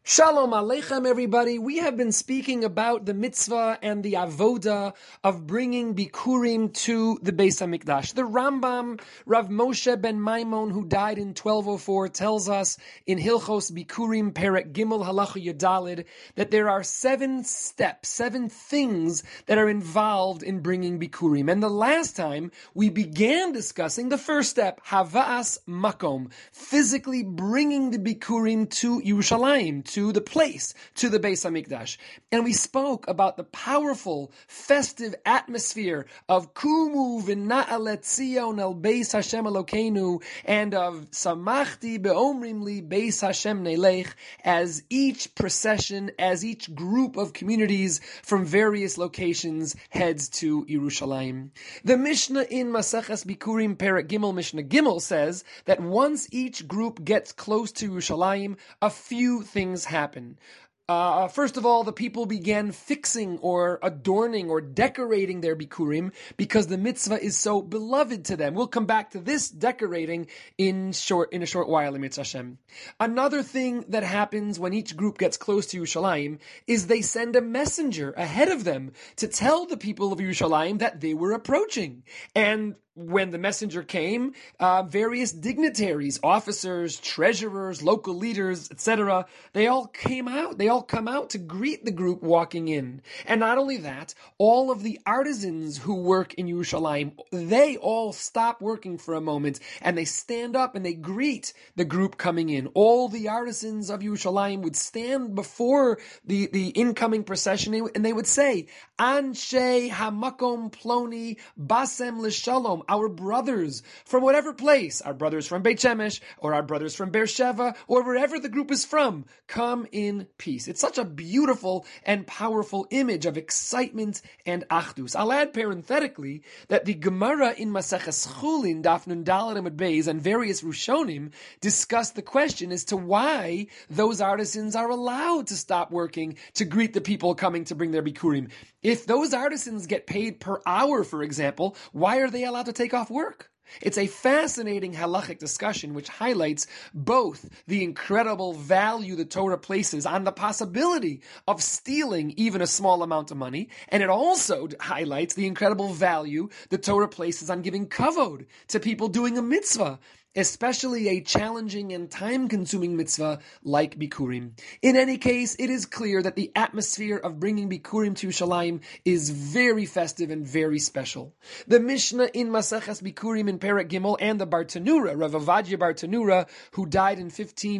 Shalom Aleichem, everybody. We have been speaking about the mitzvah and the avoda of bringing bikurim to the Beis HaMikdash. The Rambam, Rav Moshe ben Maimon, who died in 1204, tells us in Hilchos Bikurim Perek Gimel Halacha Yudalid that there are 7 steps, 7 things that are involved in bringing bikurim. And the last time we began discussing the first step, Havas Makom, physically bringing the bikurim to Yerushalayim, to the place, to the Beis HaMikdash. And we spoke about the powerful, festive atmosphere of Kumu v'na'alet Tzion el Beis Hashem Elokeinu, and of Samachti be'omrim li Beis Hashem nelech, as each procession, as each group of communities from various locations heads to Yerushalayim. The Mishnah in Maseches Bikurim Perek Gimel, Mishnah Gimel, says that once each group gets close to Yerushalayim, a few things happen. First of all, the people began fixing or adorning or decorating their bikurim because the mitzvah is so beloved to them. We'll come back to this decorating in a short while, Mitzvah Hashem. Another thing that happens when each group gets close to Yerushalayim is they send a messenger ahead of them to tell the people of Yerushalayim that they were approaching. And when the messenger came, various dignitaries, officers, treasurers, local leaders, etc., they all came out. They all come out to greet the group walking in. And not only that, all of the artisans who work in Yerushalayim, they all stop working for a moment and they stand up and they greet the group coming in. All the artisans of Yerushalayim would stand before the incoming procession and they would say, Anshe hamakom ploni basem l'shalom, our brothers from whatever place, our brothers from Beit Shemesh, or our brothers from Beersheba, or wherever the group is from, come in peace. It's such a beautiful and powerful image of excitement and achdus. I'll add parenthetically that the Gemara in Maseches Chulin, Daf Nun Daled Amud Beis, and various Rishonim discuss the question as to why those artisans are allowed to stop working to greet the people coming to bring their bikurim. If those artisans get paid per hour, for example, why are they allowed to take off work? It's a fascinating halachic discussion which highlights both the incredible value the Torah places on the possibility of stealing even a small amount of money, and it also highlights the incredible value the Torah places on giving kavod to people doing a mitzvah, especially a challenging and time-consuming mitzvah like bikurim. In any case, it is clear that the atmosphere of bringing bikurim to Yerushalayim is very festive and very special. The Mishnah in Maseches Bikurim in Perek Gimel and the Bartanura, Rav Ovadia Bartanura, who died in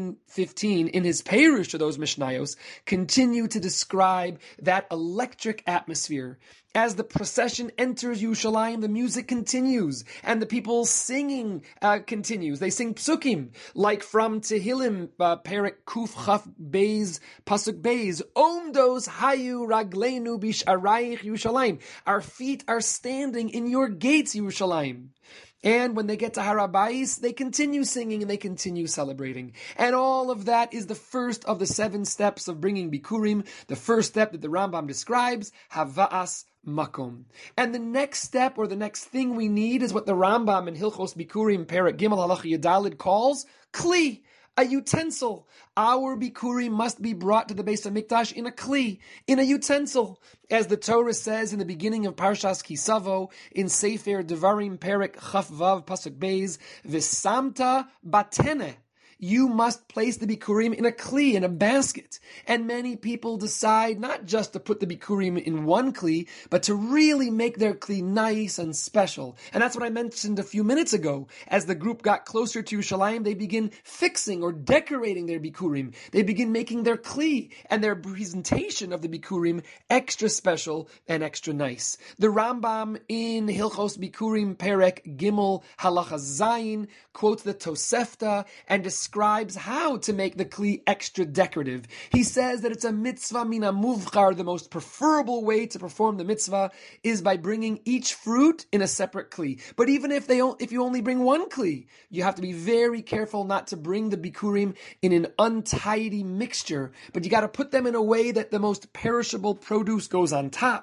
1515, in his Perush to those Mishnayos, continue to describe that electric atmosphere. As the procession enters Yerushalayim, the music continues, and the people singing continues. They sing psukim, like from Tehillim, Perek Kuf Chaf Beis, Pasuk Beis, Omdos Hayu Ragleinu Bisharayich Yerushalayim. Our feet are standing in your gates, Yerushalayim. And when they get to Har HaBayis, they continue singing and they continue celebrating. And all of that is the first of the 7 steps of bringing bikurim, the first step that the Rambam describes, Havas Makom. And the next step, or the next thing we need, is what the Rambam in Hilchos Bikurim Perek Gimel Halacha Yudalid calls Kli, a utensil. Our bikurim must be brought to the Beis HaMikdash in a kli, in a utensil. As the Torah says in the beginning of Parshas Kisavo, in Sefer Devarim Perek Chaf Vav Pasuk Beis, V'samta batene. You must place the bikurim in a kli, in a basket. And many people decide not just to put the bikurim in one kli, but to really make their kli nice and special. And that's what I mentioned a few minutes ago. As the group got closer to Yerushalayim, they begin fixing or decorating their bikurim. They begin making their kli and their presentation of the bikurim extra special and extra nice. The Rambam in Hilchos Bikurim Perek Gimel Halacha Zayin quotes the Tosefta and describes how to make the kli extra decorative. He says that it's a mitzvah mina muvchar. The most preferable way to perform the mitzvah is by bringing each fruit in a separate kli. But even if you only bring one kli, you have to be very careful not to bring the bikurim in an untidy mixture. But you got to put them in a way that the most perishable produce goes on top,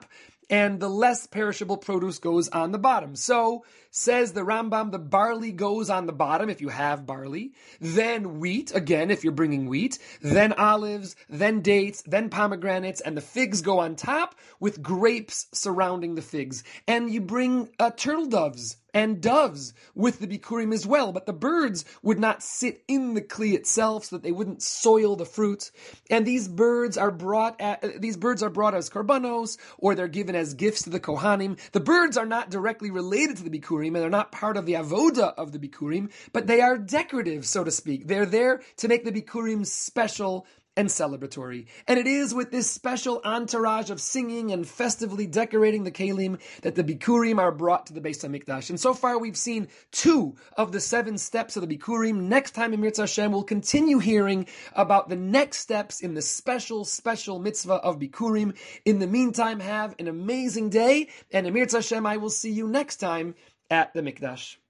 and the less perishable produce goes on the bottom. So, says the Rambam, the barley goes on the bottom if you have barley, then wheat, again if you're bringing wheat, then olives, then dates, then pomegranates, and the figs go on top with grapes surrounding the figs. And you bring turtle doves and doves with the bikurim as well, but the birds would not sit in the kli itself so that they wouldn't soil the fruit. And these birds are brought as korbanos, or they're given as gifts to the kohanim. The birds are not directly related to the bikurim, and they're not part of the avoda of the bikurim, but they are decorative, so to speak. They're there to make the bikurim special and celebratory. And it is with this special entourage of singing and festively decorating the kelim that the bikurim are brought to the Beis HaMikdash. And so far we've seen 2 of the 7 steps of the bikurim. Next time in Mirza Hashem, we'll continue hearing about the next steps in the special mitzvah of bikurim. In the meantime, have an amazing day, and in Mirza Hashem, I will see you next time at the Mikdash.